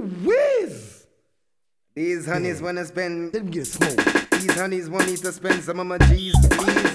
whiz. These honeys wanna spend. Let me get smoke. These honeys want me to spend some of my G's, please.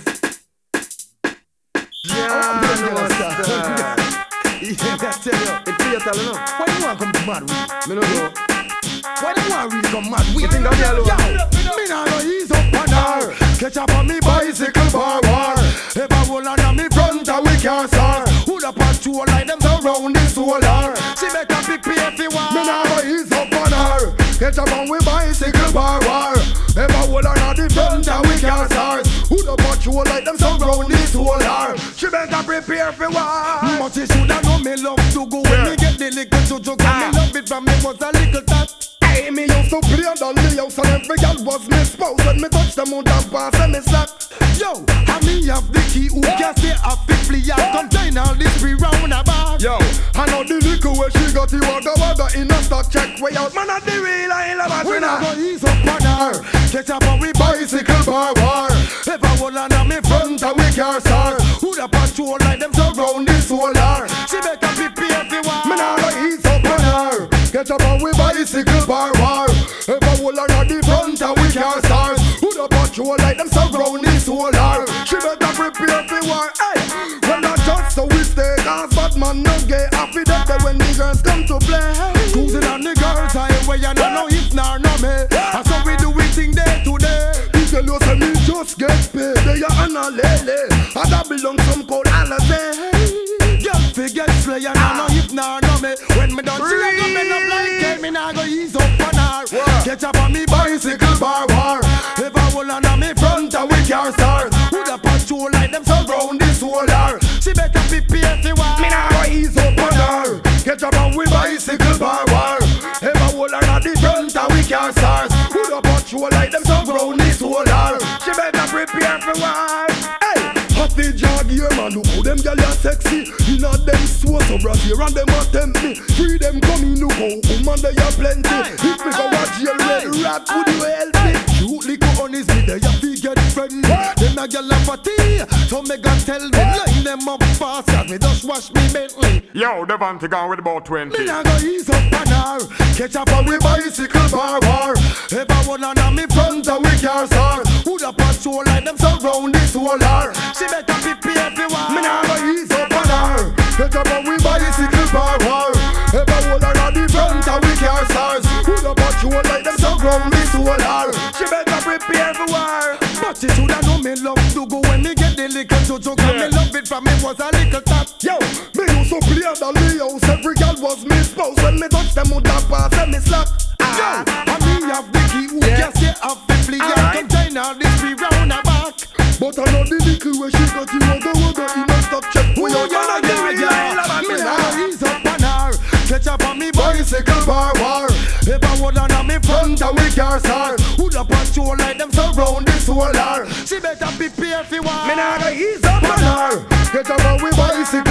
Yeah, no star. Yeah, I tell you. It's theater, you know. Why you want to come mad with me? Me no know. Why you want to really come mad with me? You think I'm yellow? Yo, me nah go ease up on her. Catch up on me bicycle bar war. If I roll on me front, I we can't start. Who the patrol like them surround the solar? She better prepare for war. Me nah go ease up on her. Catch up on we bicycle bar war. If I roll on the front, I we can't start. Who the patrol like them surround the solar? She better prepare for war. But she shoulda know me love to go when me get the little jojo. Cause me love it from me was a little tot. Hey, me used to play on the house and every girl was me spouse. When me touch them out and pass and me slack. Yo, and me have the key who can stay off the flea and contain all this free round about. Yo, I know the liquor where she got the wagga in a stock check way out. Man, at the real I love it. We not go ease up on her. Catch up on we bicycle bar war. If I hold on me front and we car start. Who the patrol like them surround the solar? She better prepare for war. Me not go ease up on her. Catch up on we bicycle bar war. If I hold on the front and we car start. Who the patrol like them surround the solar? She better prepare for war. Hey, when not just so we stay cause bad man no gay. Happy that when the girls come to play. Cruising on the girls highway and I know if nor no me. And so we do we thing day to day. You tell you say me just get paid. They are on a lele. And that belong some cold holiday. Girl forget slay and I know if nor no me. When me done see her coming up like hey, me nah go ease up on her. Catch up on me bicycle bar war. If I hold on me front and we car start. Who the patrol like them surround the solar? She better prepare for war. Me nah go ease up on her. Catch up on we bicycle bar war. If I hold on the front and we car start. Who the patrol like them surround the solar? She better prepare for war. Hey, happy jog here man, look how them gyal are sexy. Inna them so brass here and them a tempt me. Free them come in, look how woman they are plenty. If me go watch jail red rat, would you help me? Shoot liquor on his me, they have to get friendly. Them a gyal a fatty, so me got tell me line them up fast as me just wash me Bentley. Yo, Devante gone with about 20. Me nah go ease up on her. Catch up on we bicycle bar war. If I want on me front and we car start. Who the patrol like them surround the solar? She better prepare for war. Me nah go ease up on her. Catch up on we bicycle bar war. If I hold her on the front and we car start. Who the patrol like them surround the solar? She better prepare for war. But she shoulda know me love to go when me get the little jojo. Cause me love it from me was a little tot. Yo, me used to play on the house. Every girl was me spouse. When me touch them out and pass and me slack. Yo, and me have the key who can stay off the flea and contain all this free round her back. But I know the little where she got the wagga in a stock check. We don't gonna get me nah ease up on her. Catch up on me bicycle bar war. If I hold on me front and we car start. Who the patrol like them surround the solar? She better prepare for war. Me nah go ease up on her. Catch up on we bicycle